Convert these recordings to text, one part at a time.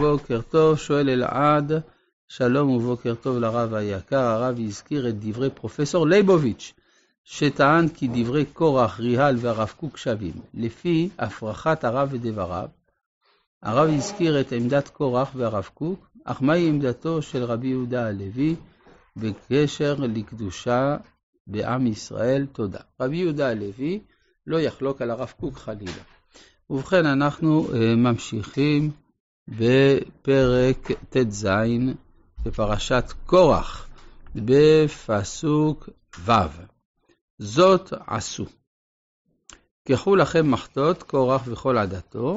בוקר טוב, שואל אלעד, שלום ובוקר טוב לרב היקר. הרב הזכיר את דברי פרופסור ליבוביץ', שטען כי דברי קורח, ריהל והרב קוק שווים. לפי הפרחת הרב ודבריו, הרב הזכיר את עמדת קורח והרב קוק, אך מהי עמדתו של רבי יהודה הלוי בקשר לקדושה בעם ישראל? תודה. רבי יהודה הלוי לא יחלוק על הרב קוק חלילה. ובכן, אנחנו ממשיכים בפרק ט"ז בפרשת קורח בפסוק ו'. זאת עשו. קחו לכם מחתות קורח וכל עדתו,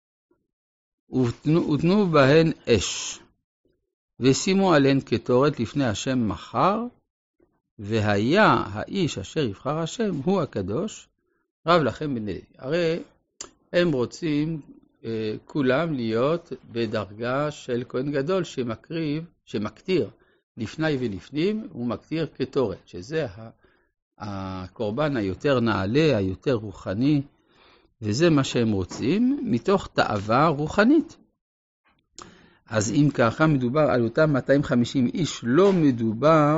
ותנו בהן אש, ושימו עליהן קטורת לפני השם מחר, והיה האיש אשר יבחר השם הוא הקדוש, רב לכם בני. הרי הם רוצים כולם להיות בדרגה של כהן גדול שמקטיר לפני ולפנים, הוא מקטיר קטורת, שזה הקורבן היותר נעלה, היותר רוחני, וזה מה שהם רוצים מתוך תאווה רוחנית. אז אם ככה מדובר על אותם 250 איש, לא מדובר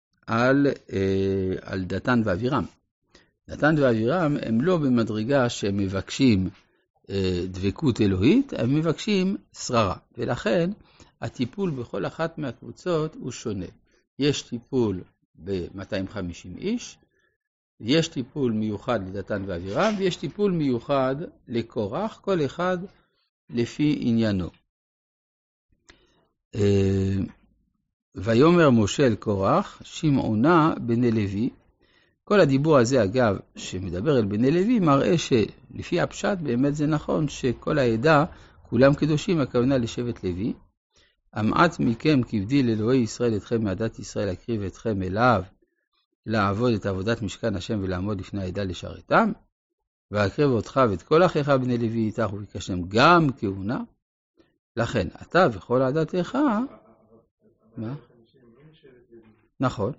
על דתן ואבירם. דתן ואבירם הם לא במדרגה שהם מבקשים דבקות אלוהית, הם מבקשים שררה. ולכן הטיפול בכל אחת מהקבוצות הוא שונה. יש טיפול ב-250 איש, יש טיפול מיוחד לדתן ואבירם, ויש טיפול מיוחד לקורח, כל אחד לפי עניינו. ויאמר משה אל קורח, שמעונה בני לוי. כל הדיבור הזה, אגב, שמדבר אל בני לוי, מראה שלפי הפשט באמת זה נכון שכל העדה, כולם קדושים, הכוונה לשבט לוי. המעט מכם כבדיל אלוהי ישראל אתכם מעדת ישראל, להקריב אתכם אליו, לעבוד את עבודת משכן השם ולעמוד לפני העדה לשרתם, ואקרב אותך ואת כל אחיך בני לוי איתך וביקשתם גם כהונה. לכן, אתה וכל עדתך, מה? נכון.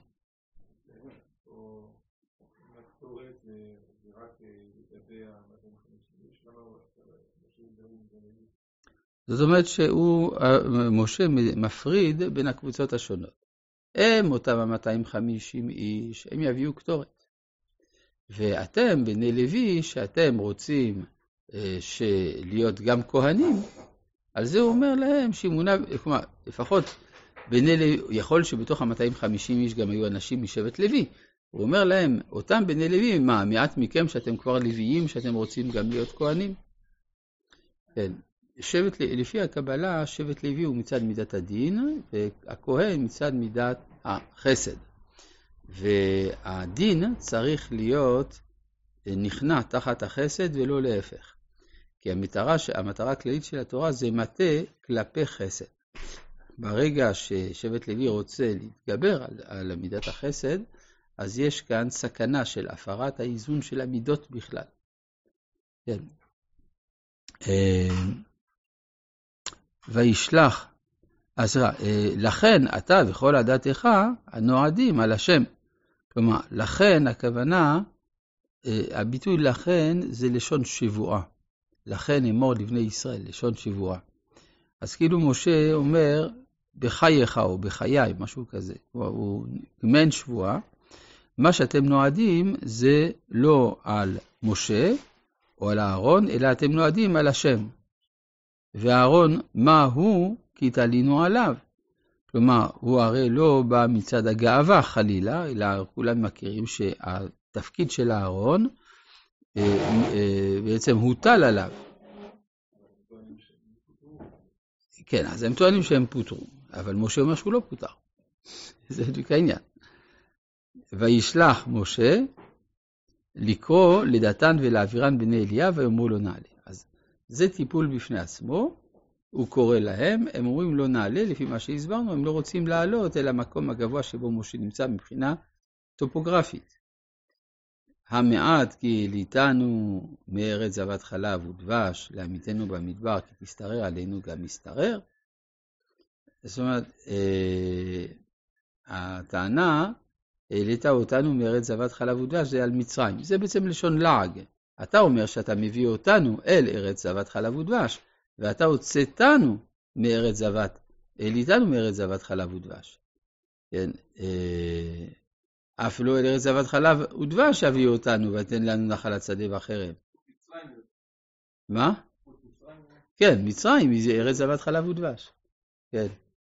זאת אומרת משה מפריד בין הקבוצות השונות. הם אותם 250 איש, הם יביאו קטורת. ואתם בני לוי, שאתם רוצים להיות גם כהנים, על זה הוא אומר להם שמונה, כלומר, לפחות בני לוי, יכול שבתוך ה-250 איש גם היו אנשים משבט לוי. הוא אומר להם, אותם בני לוי, מה, מעט מכם שאתם כבר לוויים, שאתם רוצים גם להיות כהנים? כן. לפי הקבלה, שבט לוי הוא מצד מידת הדין, והכהן מצד מידת החסד. והדין צריך להיות נכנע תחת החסד ולא להפך. כי המטרה הכללית של התורה זה מטה כלפי חסד. ברגע ששבט לוי רוצה להתגבר על מידת החסד, אז יש כאן סכנה של הפרת האיזון של המידות בכלל. כן. וישלח, לכן אתה וכל עדתך הנועדים על השם. כלומר, לכן הכוונה, הביטוי לכן זה לשון שבועה. לכן אמור לבני ישראל, לשון שבועה. אז כאילו משה אומר בחייך או בחיי, משהו כזה. הוא מעין שבועה. מה שאתם נועדים זה לא על משה או על אהרון, אלא אתם נועדים על השם. ואהרון, מה הוא? כי תלינו עליו. כלומר, הוא הרי לא בא מצד הגאווה חלילה, אלא כולם מכירים שהתפקיד של אהרון בעצם הוטל עליו. כן, אז הם טוענים שהם פוטרו, אבל משה אומר שהוא לא פוטר. זה בדיוק העניין. וישלח משה לקרוא לדתן ולאבירן בני אליהו, ואמרו לו נעלה. אז זה טיפול בפני עצמו, הוא קורא להם, הם אומרים לא נעלה, לפי מה שהסברנו, הם לא רוצים לעלות אל המקום הגבוה שבו משה נמצא מבחינה טופוגרפית. המעט כי ליטנו מארץ זבת חלב ודבש, לעמיתנו במדבר, כי תסתרר עלינו גם מסתרר. זאת אומרת, הטענה, העלית אותנו מארץ זבת חלב ודבש, זה על מצרים. זה בעצם לשון לעג. אתה אומר שאתה מביא אותנו אל ארץ זבת חלב ודבש, ואתה הוצאתנו מארץ זבת, אליתנו מארץ זבת חלב ודבש. כן, אף לא אל ארץ זבת חלב ודבש הביאו אותנו, ותן לנו נחלת שדה וחרב. מה? כן, מצרים היא ארץ זבת חלב ודבש. כן.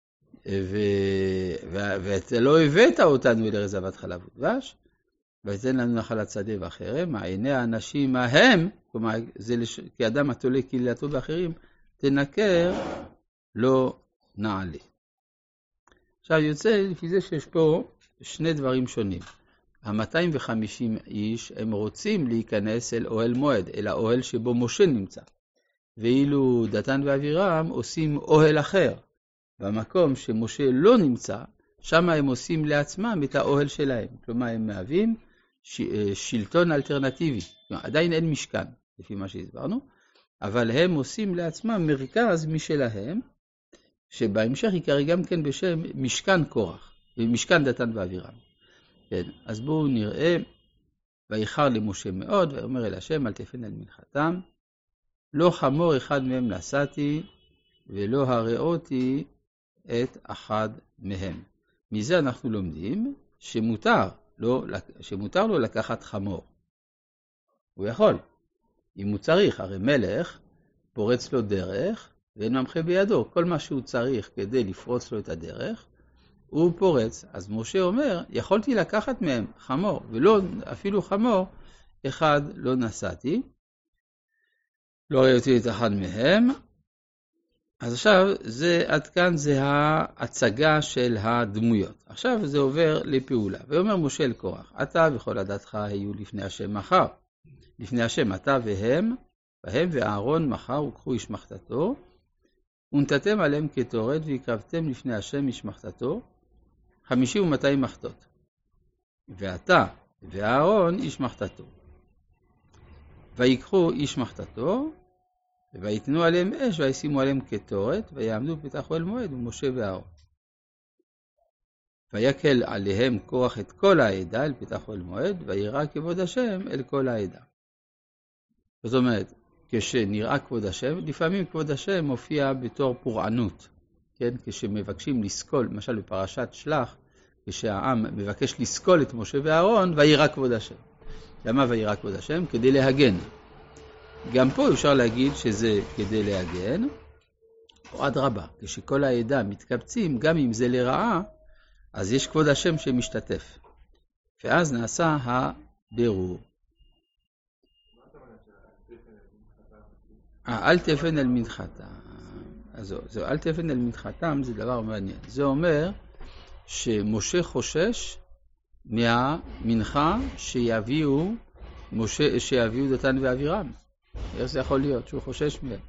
ואתה לא הבאת אותנו אל ארץ זבת חלב ודבש, ותן לנו נחלת שדה וחרב, מעייני האנשים ההם, כלומר, כאדם התולה קהילתו באחרים, תנקר, לא נעלה. עכשיו יוצא לפי זה שיש פה שני דברים שונים. ה-250 איש הם רוצים להיכנס אל אוהל מועד, אל האוהל שבו משה נמצא. ואילו דתן ואבירם עושים אוהל אחר. במקום שמשה לא נמצא, שם הם עושים לעצמם את האוהל שלהם. כלומר, הם מהווים שלטון אלטרנטיבי. כלומר, עדיין אין משכן, לפי מה שהסברנו, אבל הם עושים לעצמם מרכז משלהם, שבהמשך יקרא גם כן בשם משכן קורח, ומשכן דתן ואבירם. כן, אז בואו נראה, ויחר למשה מאוד, ואומר אל השם, אל תפן אל מנחתם, לא חמור אחד מהם נשאתי, ולא הראותי את אחד מהם. מזה אנחנו לומדים שמותר לו לקחת חמור. הוא יכול, אם הוא צריך, הרי מלך פורץ לו דרך, ואין ממחה בידו. כל מה שהוא צריך כדי לפרוץ לו את הדרך, הוא פורץ. אז משה אומר, יכולתי לקחת מהם חמור, ולא אפילו חמור אחד לא נשאתי. לא ראיתי את אחד מהם. אז עכשיו, עד כאן זה ההצגה של הדמויות. עכשיו זה עובר לפעולה. ואומר משה אל קורח, אתה וכל עדתך היו לפני השם מחר. לפני השם אתה והם ואהרון מחר וקחו איש מחתתו, ונתתם עליהם כתורת והקרבתם לפני השם איש מחתתו, 50 ו200 מחתות. ואתה ואהרון איש מחתתו. ויקחו איש מחתתו, ויתנו עליהם אש וישימו עליהם כתורת, ויעמדו בפתח אוהל מועד ומשה ואהרון. ויקל עליהם קורח את כל העדה אל פתח אוהל מועד, ויראה כבוד השם אל כל העדה. זאת אומרת, כשנראה כבוד השם, לפעמים כבוד השם מופיע בתור פורענות, כן? כשמבקשים לסקול, למשל בפרשת שלח, כשהעם מבקש לסקול את משה ואהרון, ויראה כבוד השם. למה ויראה כבוד השם? כדי להגן. גם פה אפשר להגיד שזה כדי להגן, או אדרבה, כשכל העדה מתקבצים, גם אם זה לרעה, אז יש כבוד השם שמשתתף. ואז נעשה הבירור. אל תפן אל מנחתם. אז זהו, אל תפן אל מנחתם זה דבר מעניין. זה אומר שמשה חושש מהמנחה שיביאו דתן ואבירם. איך זה יכול להיות שהוא חושש מהם?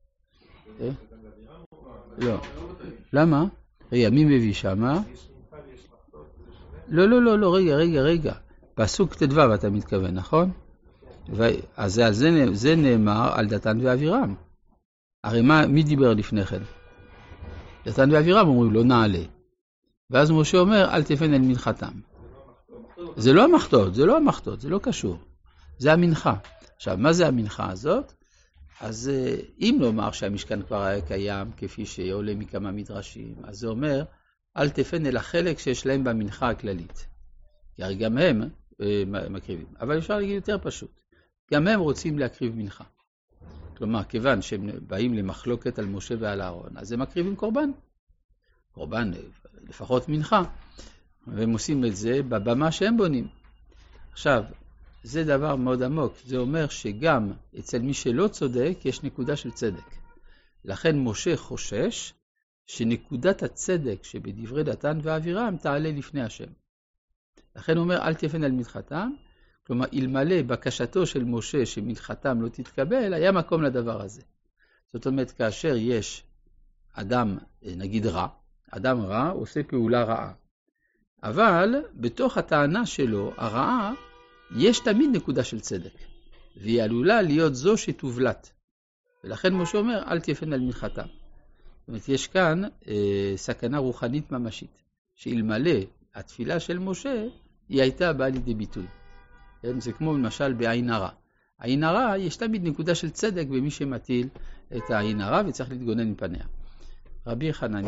לא. למה? רגע, מי מביא שמה? לא, רגע. פסוק תדבב אתה מתכוון, נכון? אז זה נאמר על דתן ואבירם. הרי מי דיבר לפני כן? דתן ואבירם אומרים לא נעלה. ואז משה אומר אל תפן אל מנחתם. זה לא המחתות, זה לא קשור. זה המנחה. עכשיו, מה זה המנחה הזאת? אז אם נאמר שהמשכן כבר היה קיים כפי שעולה מכמה מדרשים, אז זה אומר אל תפן אל החלק שיש להם במנחה הכללית. כי הרי גם הם מקריבים. אבל אפשר להגיד יותר פשוט. גם הם רוצים להקריב מנחה. כלומר, כיוון שהם באים למחלוקת על משה ועל אהרון, אז הם מקריבים קורבן. קורבן, לפחות מנחה. והם עושים את זה בבמה שהם בונים. עכשיו, זה דבר מאוד עמוק. זה אומר שגם אצל מי שלא צודק, יש נקודה של צדק. לכן משה חושש שנקודת הצדק שבדברי דתן ואבירם תעלה לפני השם. לכן הוא אומר, אל תפן על מנחתם. כלומר, אלמלא בקשתו של משה שמנחתם לא תתקבל, היה מקום לדבר הזה. זאת אומרת, כאשר יש אדם, נגיד רע, אדם רע עושה פעולה רעה. אבל בתוך הטענה שלו, הרעה, יש תמיד נקודה של צדק. והיא עלולה להיות זו שתובלט. ולכן משה אומר, אל תפן על מנחתם. זאת אומרת, יש כאן סכנה רוחנית ממשית. שאלמלא התפילה של משה, היא הייתה באה לידי ביטוי. זה כמו למשל בעין הרע. העין הרע, יש תמיד נקודה של צדק במי שמטיל את העין הרע וצריך להתגונן מפניה. רבי חנניה